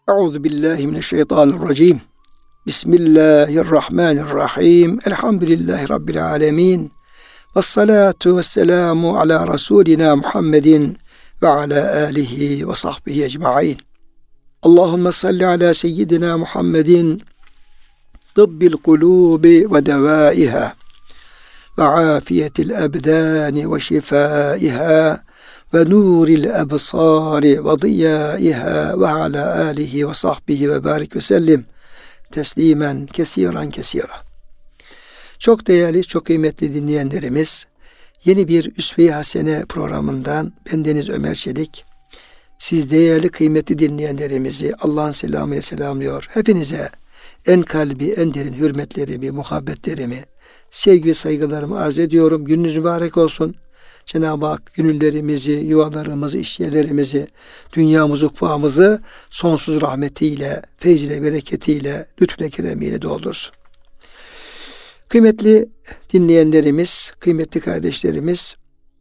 Euzu billahi mineşşeytanirracim. Bismillahirrahmanirrahim. Elhamdülillahi Rabbil alemin. Vessalatu vesselamu ala Resulina Muhammedin ve ala alihi ve sahbihi ecma'in. Allahümme salli ala seyyidina Muhammedin tıbbil kulubi ve devaiha ve afiyetil ebdani ve şifaiha ve nuril ebsari ve diyaiha ve ala alihi ve sahbihi ve barik ve sellim teslimen kesiran kesira. Çok değerli, çok kıymetli dinleyenlerimiz, yeni bir Üsve-i Hasene programından bendeniz Ömer Çelik, siz değerli, kıymetli dinleyenlerimizi Allah'ın selamıyla selamlıyor. Hepinize en kalbi, en derin hürmetlerimi, muhabbetlerimi, sevgi ve saygılarımı arz ediyorum. Gününüz mübarek olsun. Cenab-ı Hak gönüllerimizi, yuvalarımızı, işyerlerimizi, dünyamızı, ukbağımızı sonsuz rahmetiyle, feyziyle, bereketiyle, lütfüyle, keremiyle doldursun. Kıymetli dinleyenlerimiz, kıymetli kardeşlerimiz,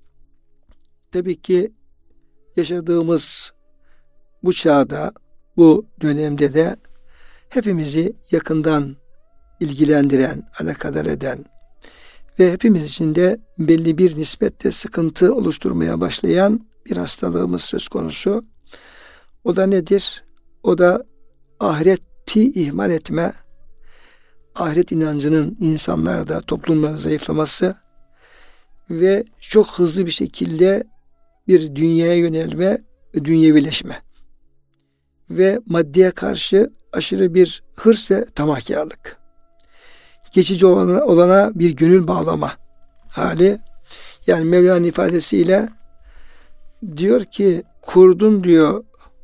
tabii ki yaşadığımız bu çağda, bu dönemde de hepimizi yakından ilgilendiren, alakadar eden ve hepimiz için de belli bir nispette sıkıntı oluşturmaya başlayan bir hastalığımız söz konusu. O da nedir? O da ahireti ihmal etme, ahiret inancının insanlarda, toplumlarda zayıflaması ve çok hızlı bir şekilde bir dünyaya yönelme ve dünyevileşme ve maddeye karşı aşırı bir hırs ve tamahkarlık. Geçici olana bir gönül bağlama hali. Yani Mevla'nın ifadesiyle diyor ki, kurdun diyor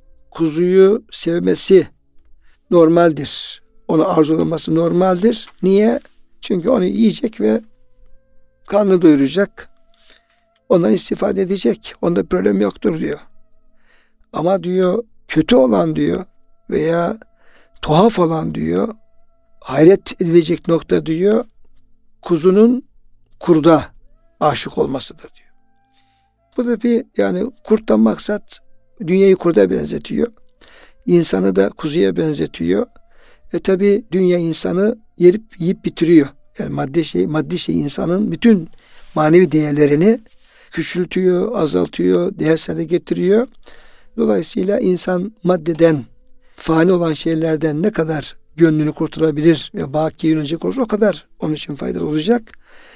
kuzuyu sevmesi normaldir. Onu arzulaması normaldir. Niye? Çünkü onu yiyecek ve karnını doyuracak. Ondan istifade edecek. Onda problem yoktur diyor. Ama diyor kötü olan diyor veya tuhaf olan diyor, hayret edilecek nokta diyor, kuzunun kurda aşık olmasıdır diyor. Bu da bir, yani kurttan maksat dünyayı kurda benzetiyor. İnsanı da kuzuya benzetiyor. Tabi dünya insanı yiyip bitiriyor. Yani maddi şey insanın bütün manevi değerlerini küçültüyor, azaltıyor, değersiz hale getiriyor. Dolayısıyla insan maddeden, fani olan şeylerden ne kadar gönlünü kurtarabilir ve bakiye yönelecek olursa o kadar onun için faydalı olacak.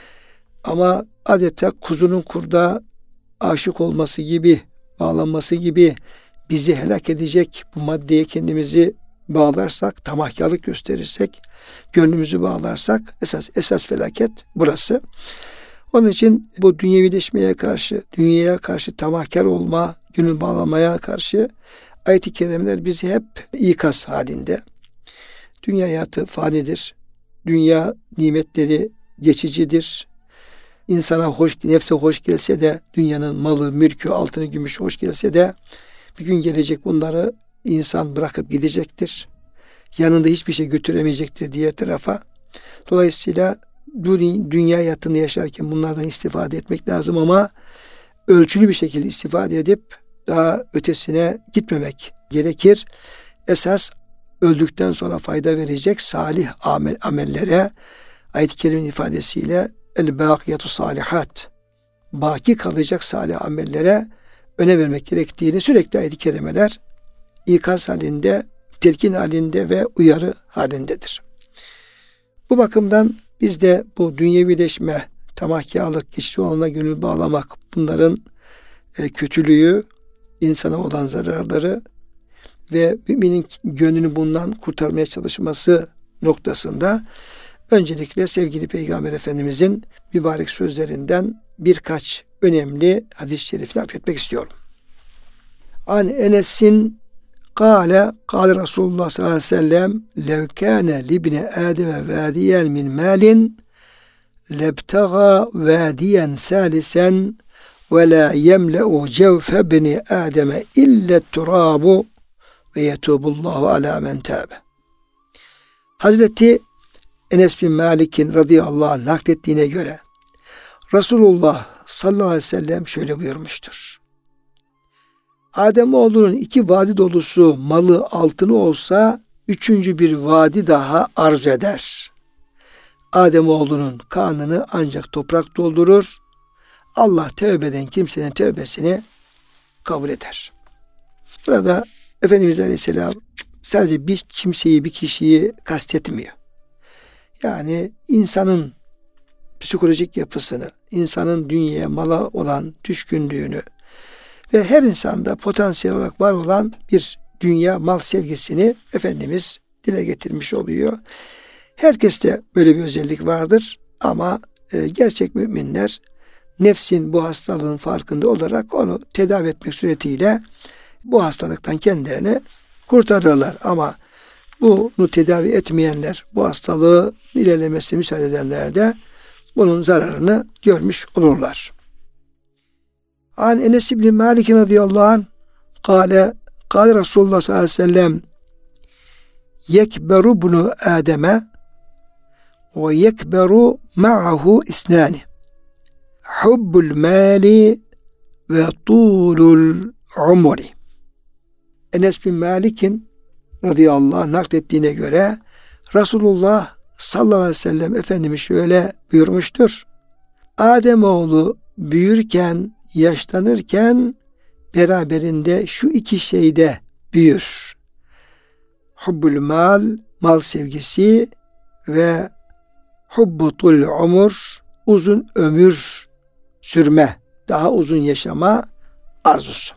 Ama adeta kuzunun kurda aşık olması gibi, bağlanması gibi bizi helak edecek bu maddeye kendimizi bağlarsak, tamahkarlık gösterirsek, gönlümüzü bağlarsak esas felaket burası. Onun için bu dünyevileşmeye karşı, dünyaya karşı tamahkar olma, gönül bağlamaya karşı ayet-i kerimeler bizi hep ikaz halinde. Dünya hayatı fanidir. Dünya nimetleri geçicidir. İnsana nefse hoş gelse de, dünyanın malı, mülkü, altını, gümüşü hoş gelse de bir gün gelecek, bunları insan bırakıp gidecektir. Yanında hiçbir şey götüremeyecektir diğer tarafa. Dolayısıyla dünya hayatını yaşarken bunlardan istifade etmek lazım ama ölçülü bir şekilde istifade edip daha ötesine gitmemek gerekir. Esas öldükten sonra fayda verecek salih amellere, ayet-i kerimenin ifadesiyle el-bâkiyatu salihat, baki kalacak salih amellere önem vermek gerektiğini sürekli ayet-i kerimeler ikaz halinde, telkin halinde ve uyarı halindedir. Bu bakımdan biz de bu dünyevileşme, tamahkarlık, geçici olana gönül bağlamak, bunların kötülüğü, insana olan zararları ve müminin gönlünü bundan kurtarmaya çalışması noktasında öncelikle sevgili Peygamber Efendimizin mübarek sözlerinden birkaç önemli hadis-i şerifleri akletmek istiyorum. An Enes'in kâle Resulullah sallallahu aleyhi ve sellem lev kâne libne Adem'e vâdiyen min mâlin lebtagâ vâdiyen sâlisen ve lâ yemle'u cevfe bni Adem'e illet turâbu ve yetûbullahu alâ men tâbe. Hazreti Enes bin Malik'in radıyallahu anh naklettiğine göre Resulullah sallallahu aleyhi ve sellem şöyle buyurmuştur. Ademoğlunun 2 vadi dolusu malı altını olsa 3. bir vadi daha arzu eder. Ademoğlunun karnını ancak toprak doldurur. Allah tövbe eden kimsenin tövbesini kabul eder. Burada Efendimiz Aleyhisselam sadece bir kimseyi, bir kişiyi kastetmiyor. Yani insanın psikolojik yapısını, insanın dünyaya, mala olan düşkünlüğünü ve her insanda potansiyel olarak var olan bir dünya mal sevgisini Efendimiz dile getirmiş oluyor. Herkeste böyle bir özellik vardır ama gerçek müminler nefsin bu hastalığın farkında olarak onu tedavi etmek suretiyle bu hastalıktan kendilerini kurtarırlar. Ama bunu tedavi etmeyenler, bu hastalığı ilerlemesine müsaade edenler de bunun zararını görmüş olurlar. An Enes İbni Malik radıyallahu anh kâle Resulullah sallallahu aleyhi ve sellem yekberu bunu Adem'e ve yekberu ma'ahu isnani hubbul mali ve tulul umri. Enes bin Malik'in radıyallahu anh naklettiğine göre Resulullah sallallahu aleyhi ve sellem Efendimiz şöyle buyurmuştur. Ademoğlu büyürken, yaşlanırken beraberinde şu 2 şeyde büyür. Hubbul mal, mal sevgisi ve hubbutul umur, uzun ömür sürme, daha uzun yaşama arzusu.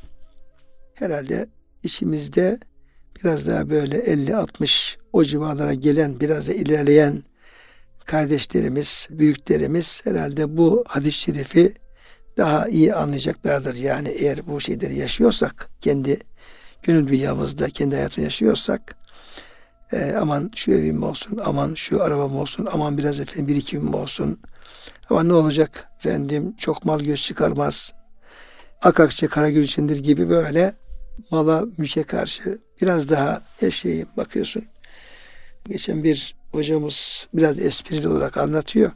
Herhalde içimizde biraz daha böyle 50-60 o civarlara gelen, biraz da ilerleyen kardeşlerimiz, büyüklerimiz herhalde bu hadis-i şerifi daha iyi anlayacaklardır. Yani eğer bu şeyleri yaşıyorsak, kendi gönül dünyamızda, kendi hayatını yaşıyorsak, aman şu evim olsun, aman şu arabam olsun, aman biraz efendim birikimim olsun, ama ne olacak efendim çok mal göz çıkarmaz, akakçe karagül içindir gibi böyle mala mülke karşı biraz daha yaşayayım. Bakıyorsun. Geçen bir hocamız biraz esprili olarak anlatıyor.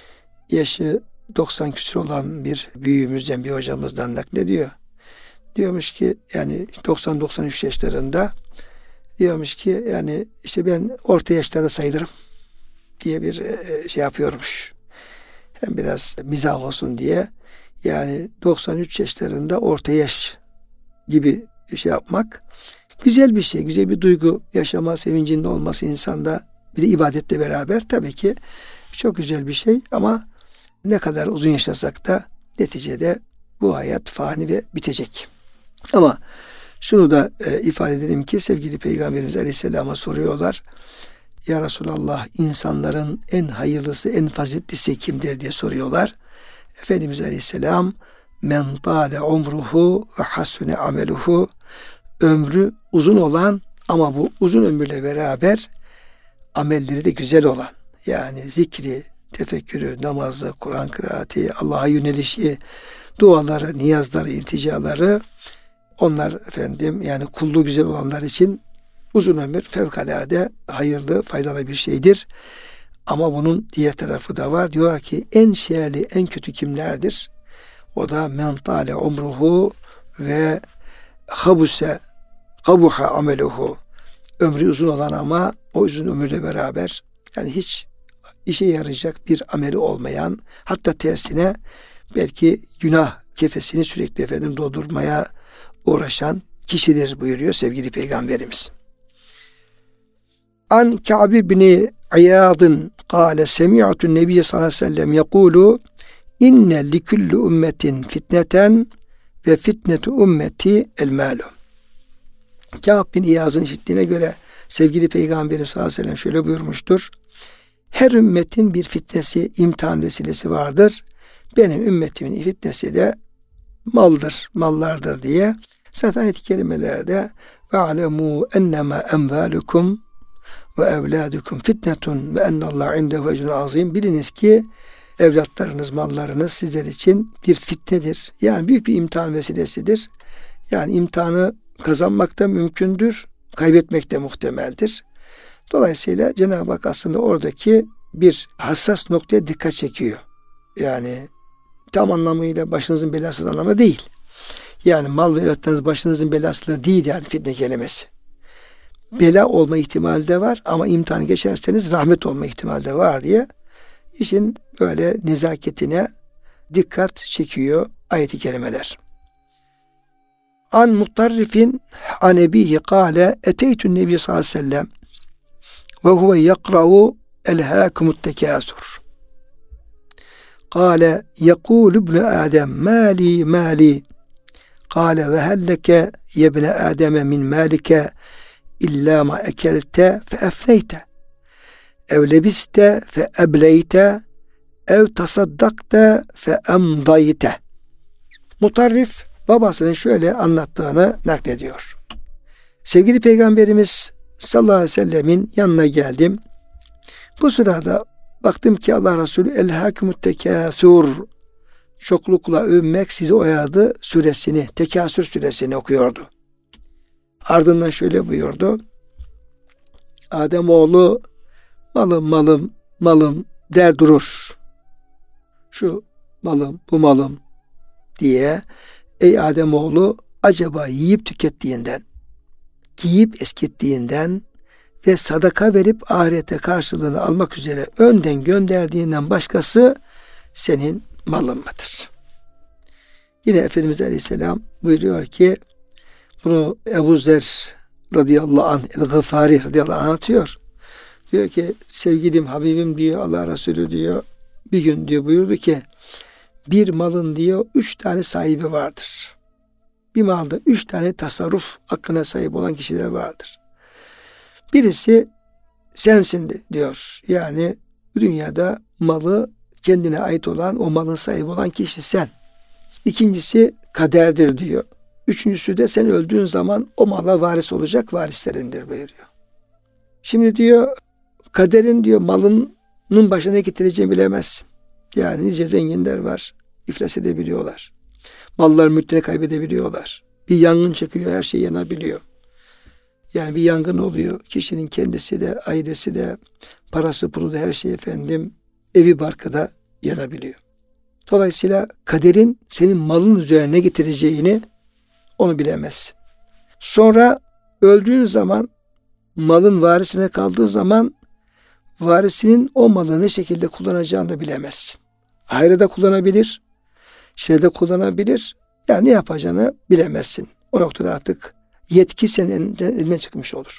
Yaşı 90 küsur olan bir büyüğümüzden, bir hocamızdan naklediyor. Diyormuş ki yani 90-93 yaşlarında diyormuş ki yani işte ben orta yaşlarda sayılırım diye bir şey yapıyormuş. Hem biraz mizah olsun diye. Yani 93 yaşlarında orta yaş gibi şey yapmak güzel bir şey, güzel bir duygu, yaşama sevincinde olması insanda, bir de ibadetle beraber tabii ki çok güzel bir şey ama ne kadar uzun yaşasak da neticede bu hayat fani ve bitecek. Ama şunu da ifade edelim ki sevgili Peygamberimiz Aleyhisselam'a soruyorlar. Ya Resulallah, insanların en hayırlısı, en faziletlisi kimdir diye soruyorlar. Efendimiz Aleyhisselam men tâle umruhu ve hasune ameluhu, ömrü uzun olan ama bu uzun ömürle beraber amelleri de güzel olan, yani zikri, tefekkürü, namazı, Kur'an kıraati, Allah'a yönelişi, duaları, niyazları, ilticaları, onlar efendim yani kulluğu güzel olanlar için uzun ömür fevkalade hayırlı, faydalı bir şeydir. Ama bunun diğer tarafı da var. Diyorlar ki en şerli, en kötü kimlerdir? O da men tâle umruhu ve habuse kabuha ameluhu. Ömrü uzun olan ama o uzun ömürle beraber yani hiç işe yarayacak bir ameli olmayan, hatta tersine belki günah kefesini sürekli efendim doldurmaya uğraşan kişidir buyuruyor sevgili Peygamberimiz. An Ka'b ibn İyad'ın kâle semi'tu Nebiye sallallahu aleyhi ve sellem yekûlu inne likulli ümmetin fitneten ve fitnetu ümmeti el malu. Ka'b bin İyad'ın işittiğine göre sevgili Peygamberimiz sallallahu aleyhi ve sellem şöyle buyurmuştur. Her ümmetin bir fitnesi, imtihan vesilesi vardır. Benim ümmetimin fitnesi de maldır, mallardır diye. Zaten ayet-i kerimelerde ve alemu ennema emvalukum ve evladukum fitnetun ve ennallahu indehu ecrun azim. Biliniz ki evlatlarınız, mallarınız sizler için bir fitnedir. Yani büyük bir imtihan vesilesidir. Yani imtihanı kazanmak da mümkündür, kaybetmek de muhtemeldir. Dolayısıyla Cenab-ı Hak aslında oradaki bir hassas noktaya dikkat çekiyor. Yani tam anlamıyla başınızın belasız anlamı değil. Yani mal ve evlatlarınız başınızın belasıdır değil yani fitne kelimesi. Bela olma ihtimali de var ama imtihanı geçerseniz rahmet olma ihtimali de var diye işin böyle nezaketine dikkat çekiyor ayet-i kerimeler. An Mutarrifin an ebihi kâle eteytün nebi sallallahu aleyhi ve sellem ve huve yakra'u elhâkumut tekâsur. Kâle yekûlü ibn Adem mâli mâli. Kâle ve helleke yebne Adem'e min mâlike illa ma ekelte fe efneyte ev lebiste fe ebleyte ev tasaddakte fe emdayte. Mutarrif babasının şöyle anlattığını naklediyor. Sevgili Peygamberimiz sallallahu aleyhi ve sellemin yanına geldim. Bu sırada baktım ki Allah Resulü elhâkumut tekâsur, çoklukla övünmek sizi oyadı suresini, Tekâsür suresini okuyordu. Ardından şöyle buyurdu. Ademoğlu malım malım malım der durur. Şu malım bu malım diye ey Ademoğlu acaba yiyip tükettiğinden, giyip eskittiğinden ve sadaka verip ahirete karşılığını almak üzere önden gönderdiğinden başkası senin malın mıdır? Yine Efendimiz Aleyhisselam buyuruyor ki bunu Ebu Zer radıyallahu anh, El-Gıfari radıyallahu anh anlatıyor. Diyor ki sevgilim Habibim diyor Allah Resulü diyor bir gün diyor buyurdu ki bir malın diyor 3 tane sahibi vardır. Bir malda 3 tane tasarruf hakkına sahip olan kişiler vardır. Birisi sensin diyor. Yani dünyada malı kendine ait olan o malın sahibi olan kişi sen. İkincisi kaderdir diyor. Üçüncüsü de sen öldüğün zaman o mala varis olacak varislerindir buyuruyor. Şimdi diyor kaderin diyor malının başına ne getireceğini bilemezsin. Yani nice zenginler var. İflas edebiliyorlar. Mallar mülkünü kaybedebiliyorlar. Bir yangın çıkıyor her şey yanabiliyor. Yani bir yangın oluyor. Kişinin kendisi de ailesi de parası pulu da her şey efendim evi barkı da yanabiliyor. Dolayısıyla kaderin senin malın üzerine getireceğini onu bilemezsin. Sonra öldüğün zaman malın varisine kaldığı zaman varisinin o malı ne şekilde kullanacağını da bilemezsin. Hayrda kullanabilir, şerde kullanabilir. Yani ne yapacağını bilemezsin. O noktada artık yetki senin eline çıkmış olur.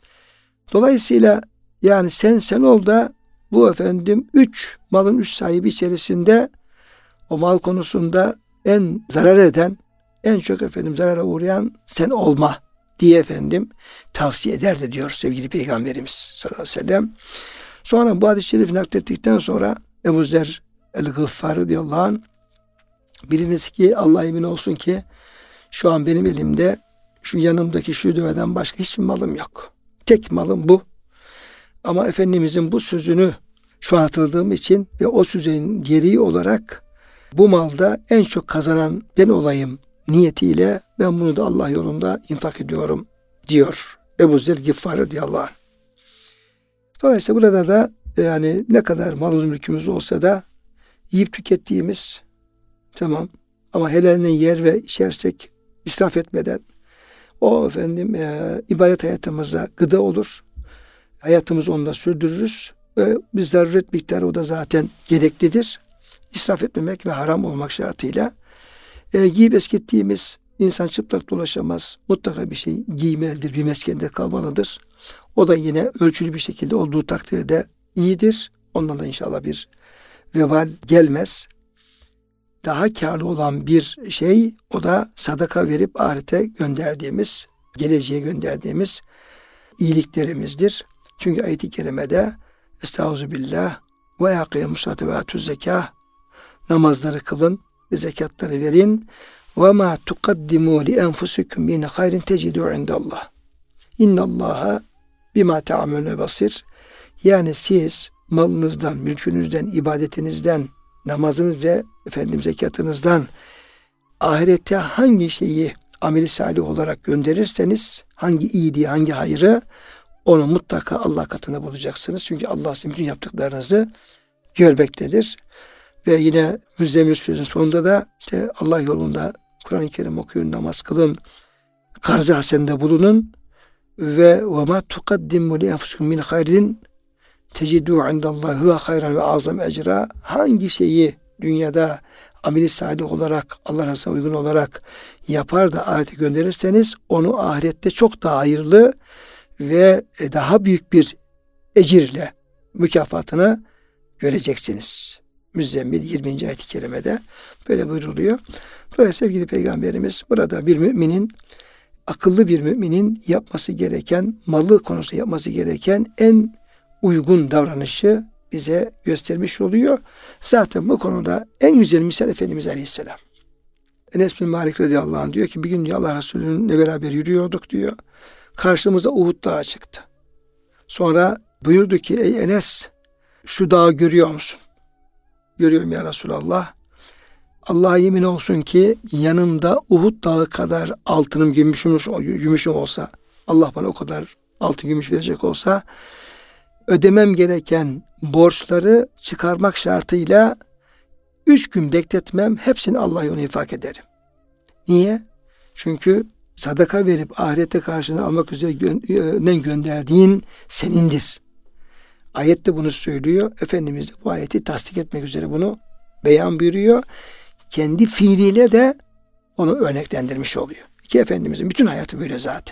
Dolayısıyla yani sen ol da bu efendim malın 3 sahibi içerisinde o mal konusunda en zarar eden, en çok efendim zarara uğrayan sen olma diye efendim tavsiye eder de diyor sevgili Peygamberimiz sallallahu aleyhi ve sellem. Sonra bu hadis-i şerifi naklettikten sonra Ebu Zer El-Gıffari radıyallahu anh biliniz ki Allah emin olsun ki şu an benim elimde şu yanımdaki şu deveden başka hiçbir malım yok. Tek malım bu. Ama Efendimizin bu sözünü şu an hatırladığım için ve o sözün gereği olarak bu malda en çok kazanan ben olayım niyetiyle ben bunu da Allah yolunda infak ediyorum diyor Ebu Zer Gıffari radıyallahu anh. Dolayısıyla burada da yani ne kadar malımız mülkümüz olsa da yiyip tükettiğimiz tamam ama helalinden yer ve içersek israf etmeden o efendim ibadet hayatımızda gıda olur. Hayatımızı onunla sürdürürüz. Bir zaruret miktarı o da zaten gereklidir. İsraf etmemek ve haram olmak şartıyla giyip eskittiğimiz insan çıplak dolaşamaz. Mutlaka bir şey giymelidir, bir meskende kalmalıdır. O da yine ölçülü bir şekilde olduğu takdirde iyidir. Ondan da inşallah bir vebal gelmez. Daha kârlı olan bir şey o da sadaka verip ahirete gönderdiğimiz, geleceğe gönderdiğimiz iyiliklerimizdir. Çünkü ayet-i kerimede Estağfirullah ve yakimus salate ve atuz zekâh namazları kılın ve zekatları verin ve ma tuqaddimu li enfusikum min hayrin tecidu indallah. İnnallaha bima ta'malun basir. Yani siz malınızdan, mülkünüzden, ibadetinizden, namazınız ve efendim zekatınızdan ahirette hangi şeyi ameli salih olarak gönderirseniz, hangi iyiliği, hangi hayrı onu mutlaka Allah katında bulacaksınız. Çünkü Allah sizin bütün yaptıklarınızı görmektedir. Ve yine Müzzemmil Suresinin sonunda da işte Allah yolunda Kur'an-ı Kerim okuyun, namaz kılın, karz-ı hasende bulunun ve ma tuqaddimu li enfusikum min hayrin tecidû indallahi huve hayran ve azam ecra. Hangi şeyi dünyada ameli salih olarak, Allah Resulüne uygun olarak yapar da ahirete gönderirseniz onu ahirette çok daha hayırlı ve daha büyük bir ecirle mükafatını göreceksiniz. Müzzemmil 20. ayet-i kerimede böyle buyruluyor. Dolayısıyla sevgili Peygamberimiz burada bir müminin, akıllı bir müminin yapması gereken, malı konusunda yapması gereken en uygun davranışı bize göstermiş oluyor. Zaten bu konuda en güzel misal Efendimiz Aleyhisselam. Enes bin Malik radıyallahu anh diyor ki bir gün diyor, Allah Resulü'nle beraber yürüyorduk diyor. Karşımıza Uhud dağı çıktı. Sonra buyurdu ki ey Enes, şu dağı görüyor musun? Görüyorum ya Resulallah. Allah'a yemin olsun ki yanımda Uhud dağı kadar altınım, gümüşüm olsa, Allah bana o kadar altın gümüş verecek olsa, ödemem gereken borçları çıkarmak şartıyla 3 gün bekletmem, hepsini Allah'a yoluna infak ederim. Niye? Çünkü sadaka verip ahirete karşılığını almak üzere gönderdiğin senindir. Ayette bunu söylüyor. Efendimiz de bu ayeti tasdik etmek üzere bunu beyan buyuruyor. Kendi fiiliyle de onu örneklendirmiş oluyor. Ki Efendimizin bütün hayatı böyle zaten.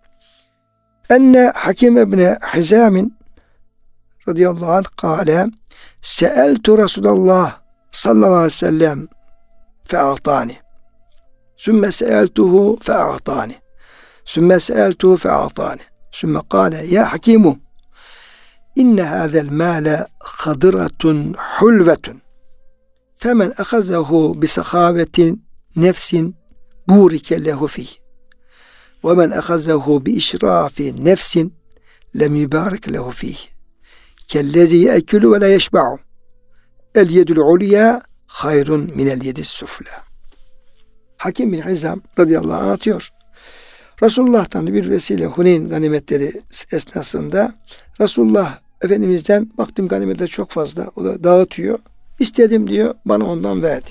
Enne Hakim ibn Hizam'in radıyallahu anh kâle se'eltu Resulallah sallallahu aleyhi ve sellem fe'atani sümme se'eltuhu fe'atani sümme se'eltuhu fe'atani sümme kâle ya Hakimu inne hâzel mâle khadratun hulvetun femen ahazahu bisakhavetin nefsin burike lehu fih ve men ahazahu bi işrafi nefsin lem yubarik lehu fih kellezî ye'ekülü ve la yeşba'u el yedül ulya hayrun minel yedis sufla. Hakim bin Hizam radıyallahu anh anlatıyor. Resulullah'tan bir vesile Huneyn ganimetleri esnasında Resulullah Efendimiz'den baktım ganimetler çok fazla, o da dağıtıyor. İstedim diyor, bana ondan verdi.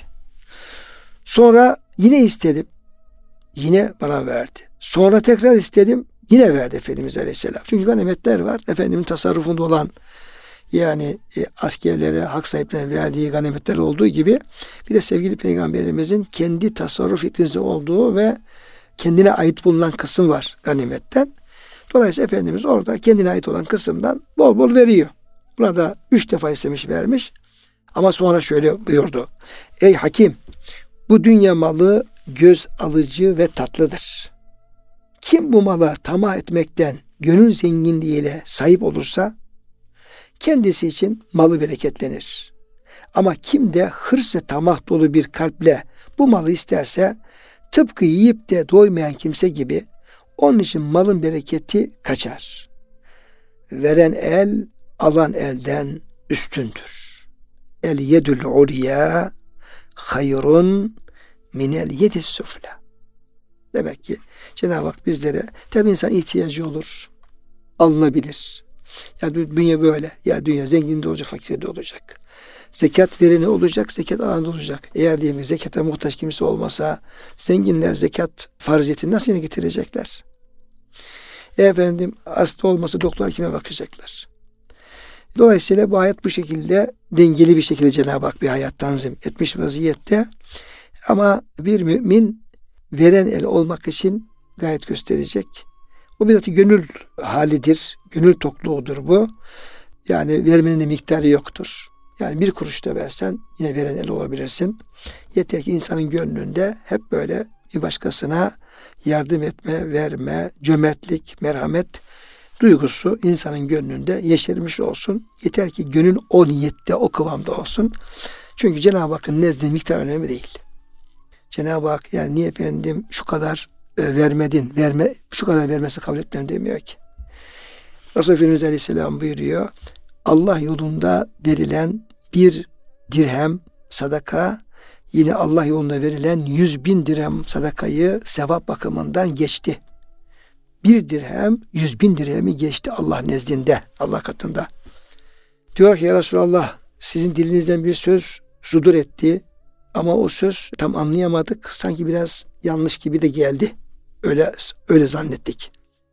Sonra yine istedim, yine bana verdi. Sonra tekrar istedim, yine verdi Efendimiz Aleyhisselam. Çünkü ganimetler var, Efendimiz'in tasarrufunda olan, yani askerlere, hak sahiplerine verdiği ganimetler olduğu gibi bir de sevgili Peygamberimizin kendi tasarruf fikrinde olduğu ve kendine ait bulunan kısım var ganimetten. Dolayısıyla Efendimiz orada kendine ait olan kısımdan bol bol veriyor. Buna da 3 defa istemiş, vermiş. Ama sonra şöyle buyurdu. Ey Hakim, bu dünya malı göz alıcı ve tatlıdır. Kim bu mala tamah etmekten gönül zenginliğiyle sahip olursa kendisi için malı bereketlenir. Ama kim de hırs ve tamah dolu bir kalple bu malı isterse tıpkı yiyip de doymayan kimse gibi onun için malın bereketi kaçar. Veren el alan elden üstündür. El yedül ulya hayrun minel yedis sufla. Demek ki Cenab-ı Hak bizlere, tabi insan ihtiyacı olur, alınabilir. Ya dünya böyle. Ya dünya zengin de olacak, fakir de olacak. Zekat vereni olacak, zekat alan da olacak. Eğer diyelim zekata muhtaç kimse olmasa zenginler zekat farziyetini nasıl yine getirecekler? Efendim hasta olmasa doktor kime bakacaklar? Dolayısıyla bu hayat bu şekilde dengeli bir şekilde Cenab-ı Hak bir hayat tanzim etmiş vaziyette. Ama bir mümin veren el olmak için gayet gösterecek. Bu bir gönül halidir. Gönül tokluğudur bu. Yani vermenin de miktarı yoktur. Yani 1 kuruş da versen yine veren el olabilirsin. Yeter ki insanın gönlünde hep böyle bir başkasına yardım etme, verme, cömertlik, merhamet duygusu insanın gönlünde yeşermiş olsun. Yeter ki gönül o niyette, o kıvamda olsun. Çünkü Cenab-ı Hakk'ın nezdinde miktar önemli değil. Cenab-ı Hak yani niye efendim şu kadar vermedin, şu kadar vermesi kabul etmem demiyor ki. Resulullah Efendimiz Aleyhisselam buyuruyor. Allah yolunda verilen 1 dirhem sadaka yine Allah yolunda verilen 100.000 dirhem sadakayı sevap bakımından geçti. 1 dirhem 100.000 dirhemi geçti Allah nezdinde, Allah katında. Diyor ki ya Resulallah sizin dilinizden bir söz sudur etti. Ama o söz tam anlayamadık. Sanki biraz yanlış gibi de geldi. Öyle zannettik.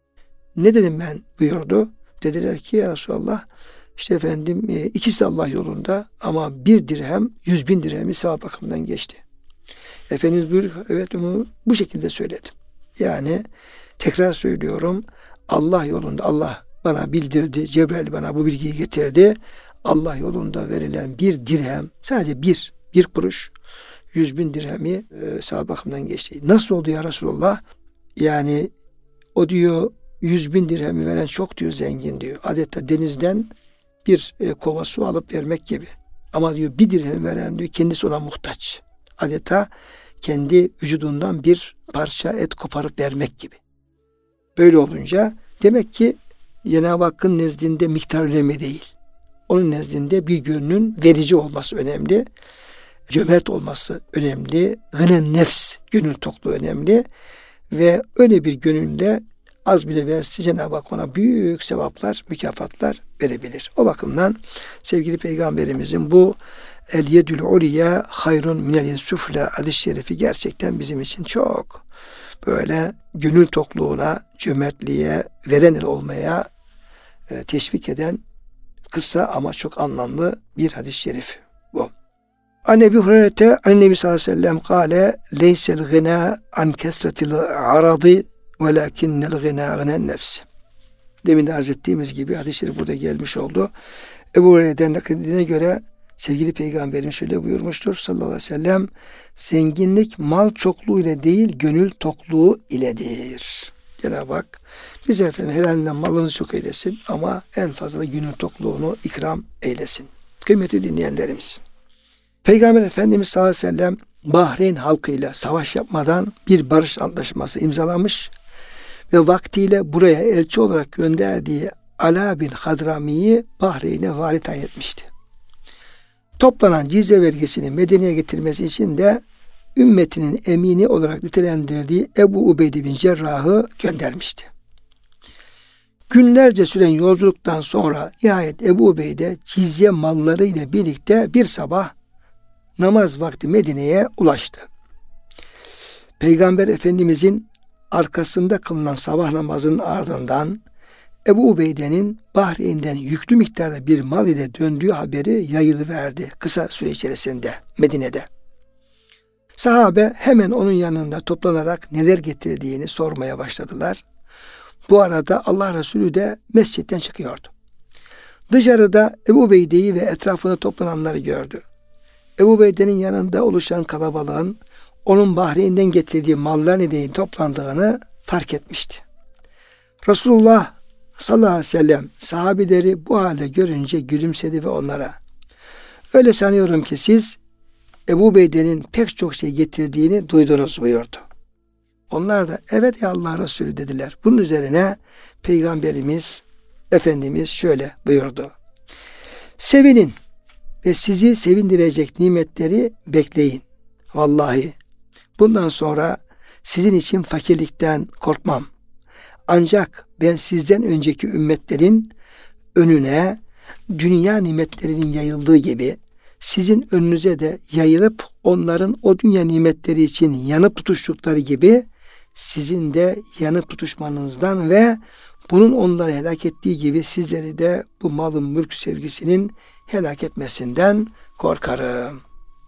Ne dedim ben buyurdu. Dediler ki ya Resulallah işte efendim ikisi de Allah yolunda ama bir dirhem 100.000 dirhemi sevap bakımından geçti. Efendimiz buyuruyor evet onu bu şekilde söyledim. Yani tekrar söylüyorum Allah yolunda Allah bana bildirdi. Cebrail bana bu bilgiyi getirdi. Allah yolunda verilen bir dirhem sadece bir kuruş 100.000 dirhemi sevap bakımından geçti. Nasıl oldu ya Resulallah? Yani o diyor 100.000 dirhemi veren çok diyor zengin diyor. Adeta denizden bir kova su alıp vermek gibi. Ama diyor bir dirhemi veren diyor kendisi ona muhtaç. Adeta kendi vücudundan bir parça et koparıp vermek gibi. Böyle olunca demek ki Cenab-ı Hakk'ın nezdinde miktar önemli değil. Onun nezdinde bir gönlün verici olması önemli. Cömert olması önemli. Gınen nefs, gönül tokluğu önemli. Ve öyle bir gönülle az bile verse Cenab-ı Hak ona büyük sevaplar, mükafatlar verebilir. O bakımdan sevgili Peygamberimizin bu el yedül uliye hayrun minel yedis süfle hadis-i şerifi gerçekten bizim için çok böyle gönül tokluğuna, cömertliğe, veren el olmaya teşvik eden kısa ama çok anlamlı bir hadis-i şerif bu. An Ebi Hureyre an Nebi sallallahu aleyhi ve sellem kâle leysel gına an kesretil aradi velakinnel gına gınen nefs. Demin de arz ettiğimiz gibi hadis-i şerif burada gelmiş oldu. Ebu Hureyre'den nakledildiğine göre sevgili Peygamberimiz şöyle buyurmuştur sallallahu aleyhi ve sellem zenginlik mal çokluğu ile değil gönül tokluğu iledir. Cenab-ı Hak bize efendim helalinden malımızı çok eylesin ama en fazla da gönül tokluğunu ikram eylesin. Kıymetli dinleyenlerimiz. Peygamber Efendimiz sallallahu aleyhi ve sellem Bahreyn halkıyla savaş yapmadan bir barış antlaşması imzalamış ve vaktiyle buraya elçi olarak gönderdiği Ala bin Hadrami'yi Bahreyn'e vali tayin etmişti. Toplanan cizye vergisini Medine'ye getirmesi için de ümmetinin emini olarak nitelendirdiği Ebu Ubeyde bin Cerrah'ı göndermişti. Günlerce süren yolculuktan sonra nihayet Ebu Ubeyde cizye malları ile birlikte bir sabah namaz vakti Medine'ye ulaştı. Peygamber Efendimizin arkasında kılınan sabah namazının ardından Ebu Ubeyde'nin Bahreyn'den yüklü miktarda bir mal ile döndüğü haberi yayılıverdi kısa süre içerisinde Medine'de. Sahabe hemen onun yanında toplanarak neler getirdiğini sormaya başladılar. Bu arada Allah Resulü de mescitten çıkıyordu. Dışarıda Ebu Ubeyde'yi ve etrafında toplananları gördü. Ebu Ubeyde'nin yanında oluşan kalabalığın onun Bahreyn'den getirdiği mallar nedeniyle toplandığını fark etmişti. Resulullah sallallahu aleyhi ve sellem sahabileri bu halde görünce gülümsedi ve onlara öyle sanıyorum ki siz Ebu Ubeyde'nin pek çok şey getirdiğini duydunuz buyurdu. Onlar da evet ya Allah Resulü dediler. Bunun üzerine Peygamberimiz Efendimiz şöyle buyurdu. Sevinin ve sizi sevindirecek nimetleri bekleyin. Vallahi bundan sonra sizin için fakirlikten korkmam. Ancak ben sizden önceki ümmetlerin önüne dünya nimetlerinin yayıldığı gibi sizin önünüze de yayılıp onların o dünya nimetleri için yanıp tutuştukları gibi sizin de yanıp tutuşmanızdan ve bunun onları helak ettiği gibi sizleri de bu malın mülk sevgisinin helak etmesinden korkarım.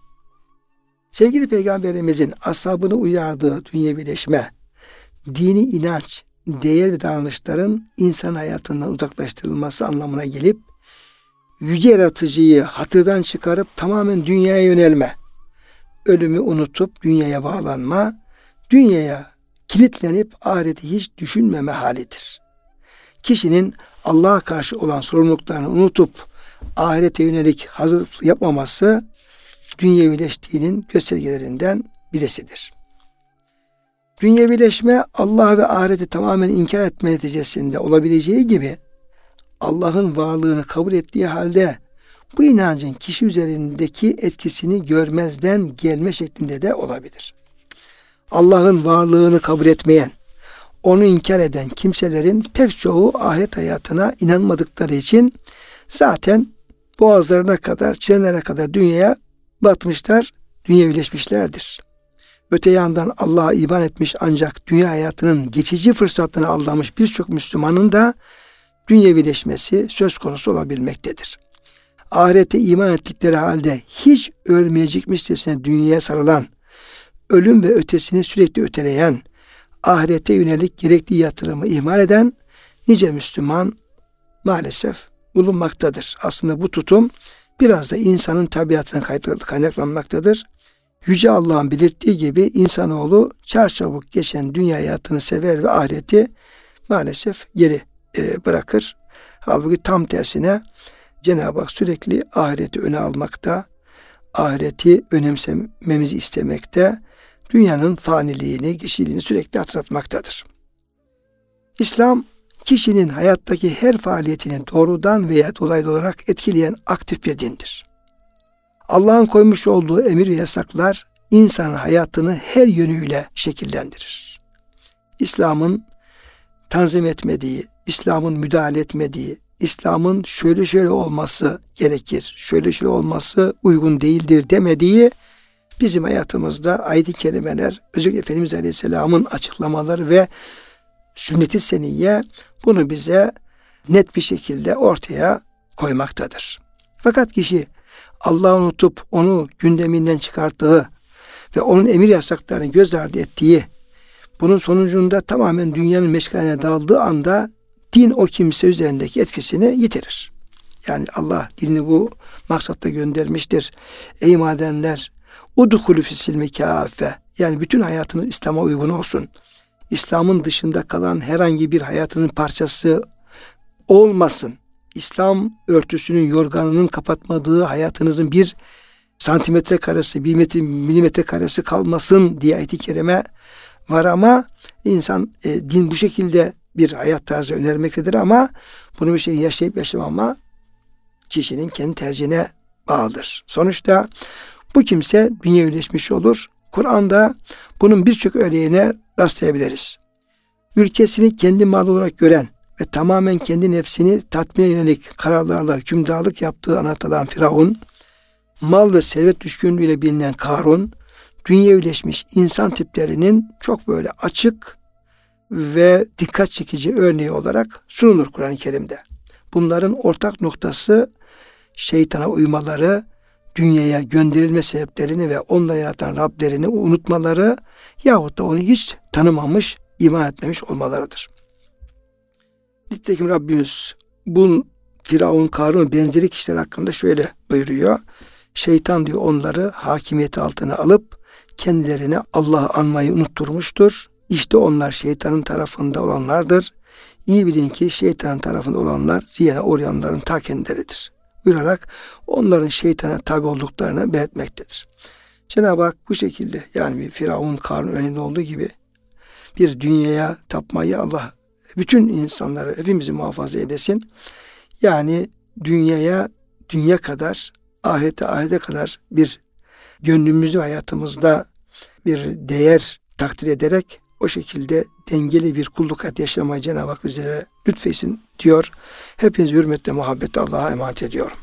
Sevgili Peygamberimizin ashabını uyardığı dünyevileşme, dini inanç, değer ve davranışların insan hayatından uzaklaştırılması anlamına gelip yüce yaratıcıyı hatırdan çıkarıp tamamen dünyaya yönelme, ölümü unutup dünyaya bağlanma, dünyaya kilitlenip ahireti hiç düşünmeme halidir. Kişinin Allah'a karşı olan sorumluluklarını unutup ahirete yönelik hazırlık yapmaması dünyevileştiğinin göstergelerinden birisidir. Dünyevileşme Allah ve ahireti tamamen inkar etme neticesinde olabileceği gibi Allah'ın varlığını kabul ettiği halde bu inancın kişi üzerindeki etkisini görmezden gelme şeklinde de olabilir. Allah'ın varlığını kabul etmeyen, onu inkar eden kimselerin pek çoğu ahiret hayatına inanmadıkları için zaten boğazlarına kadar, çenelerine kadar dünyaya batmışlar dünyevileşmişlerdir. Öte yandan Allah'a iman etmiş ancak dünya hayatının geçici fırsatlarına aldanmış birçok Müslümanın da dünyevileşmesi söz konusu olabilmektedir. Ahirete iman ettikleri halde hiç ölmeyecekmişçesine dünyaya sarılan, ölüm ve ötesini sürekli öteleyen, ahirete yönelik gerekli yatırımı ihmal eden nice Müslüman maalesef bulunmaktadır. Aslında bu tutum biraz da insanın tabiatına kaynaklanmaktadır. Yüce Allah'ın belirttiği gibi insanoğlu çarçabuk geçen dünya hayatını sever ve ahireti maalesef geri bırakır. Halbuki tam tersine Cenab-ı Hak sürekli ahireti öne almakta, ahireti önemsememizi istemekte, dünyanın faniliğini, geçiciliğini sürekli hatırlatmaktadır. İslam, kişinin hayattaki her faaliyetini doğrudan veya dolaylı olarak etkileyen aktif bir dindir. Allah'ın koymuş olduğu emir ve yasaklar insanın hayatını her yönüyle şekillendirir. İslam'ın tanzim etmediği, İslam'ın müdahale etmediği, İslam'ın şöyle olması gerekir, şöyle olması uygun değildir demediği bizim hayatımızda ayet-i kerimeler, özellikle Efendimiz Aleyhisselam'ın açıklamaları ve sünnet-i seniyye bunu bize net bir şekilde ortaya koymaktadır. Fakat kişi Allah'ı unutup onu gündeminden çıkarttığı ve onun emir yasaklarını göz ardı ettiği, bunun sonucunda tamamen dünyanın meşgaline daldığı anda din o kimse üzerindeki etkisini yitirir. Yani Allah dinini bu maksatla göndermiştir. Ey madenler, udhulü fis-silmi kâfe. Yani bütün hayatınız İslam'a uygun olsun. İslam'ın dışında kalan herhangi bir hayatının parçası olmasın. İslam örtüsünün, yorganının kapatmadığı hayatınızın bir santimetre karesi, bir milimetre karesi kalmasın diye ayet-i kerime var ama insan din bu şekilde bir hayat tarzı önermektedir ama bunu bir şey yaşayıp yaşamama kişinin kendi tercihine bağlıdır. Sonuçta bu kimse dünyevileşmiş olur. Kur'an'da bunun birçok örneğine rastlayabiliriz. Ülkesini kendi malı olarak gören ve tamamen kendi nefsini tatmine yönelik kararlarla hükümdarlık yaptığı anlatılan Firavun, mal ve servet düşkünlüğüyle bilinen Karun, dünyevileşmiş insan tiplerinin çok böyle açık ve dikkat çekici örneği olarak sunulur Kur'an-ı Kerim'de. Bunların ortak noktası şeytana uymaları, dünyaya gönderilme sebeplerini ve onunla yaratan Rablerini unutmaları yahut da onu hiç tanımamış, iman etmemiş olmalarıdır. Nitekim Rabbimiz bu Firavun, Karun benzeri kişiler hakkında şöyle buyuruyor. Şeytan diyor onları hakimiyeti altına alıp kendilerine Allah'ı anmayı unutturmuştur. İşte onlar şeytanın tarafında olanlardır. İyi bilin ki şeytanın tarafında olanlar ziyana uğrayanların ta kendileridir. Buyurarak onların şeytana tabi olduklarını belirtmektedir. Cenab-ı Hak bu şekilde yani bir Firavun, Karun önünde olduğu gibi bir dünyaya tapmayı Allah bütün insanları hepimizi muhafaza edesin. Yani dünya kadar, ahirete kadar bir gönlümüzde, hayatımızda bir değer takdir ederek o şekilde dengeli bir kulluk hayatı yaşamayı Cenab-ı Hak bizlere lütfetsin diyor. Hepinizi hürmetle, muhabbetle Allah'a emanet ediyorum.